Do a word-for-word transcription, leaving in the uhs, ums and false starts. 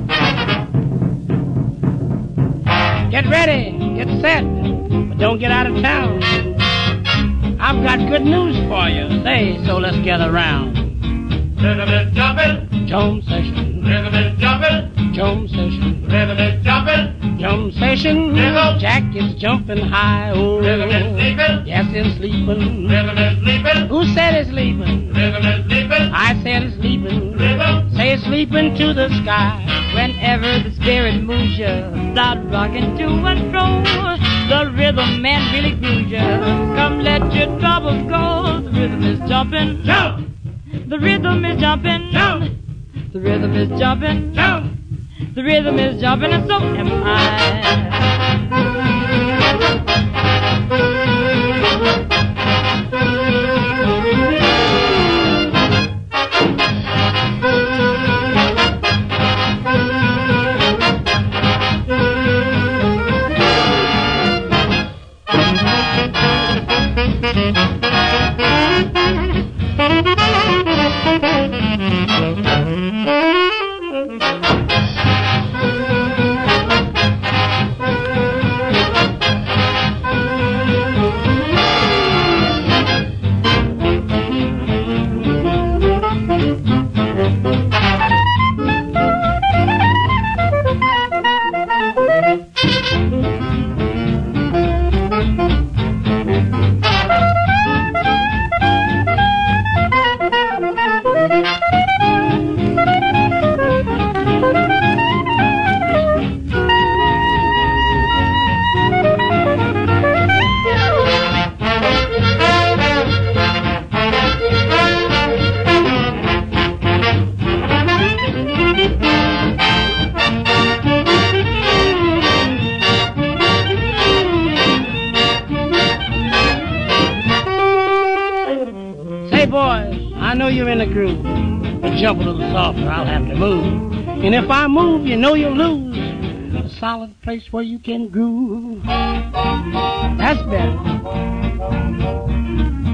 Get ready, get set, but don't get out of town. I've got good news for you, say, so let's get around. Rhythm is jumping, Jump session, rhythm is jumping, jump session, rhythm is jumping, jump session. Rhythm. Jack is jumping high, oh. rhythm is sleeping, Yes, he's sleeping. rhythm is sleeping, Who said he's sleeping? rhythm is sleeping, I said he's sleeping. rhythm, Say sleeping to the sky. Whenever the spirit moves you, start rocking to and fro. The rhythm man really grooves you. Come let your troubles go. The rhythm is jumping. jump, The rhythm is jumping. jump, The rhythm is jumping. jump. The rhythm is jumping, and so am I. Hey, boys, I know you're in the groove. But jump a little softer, I'll have to move. And if I move, you know you'll lose. A solid place where you can groove. That's better.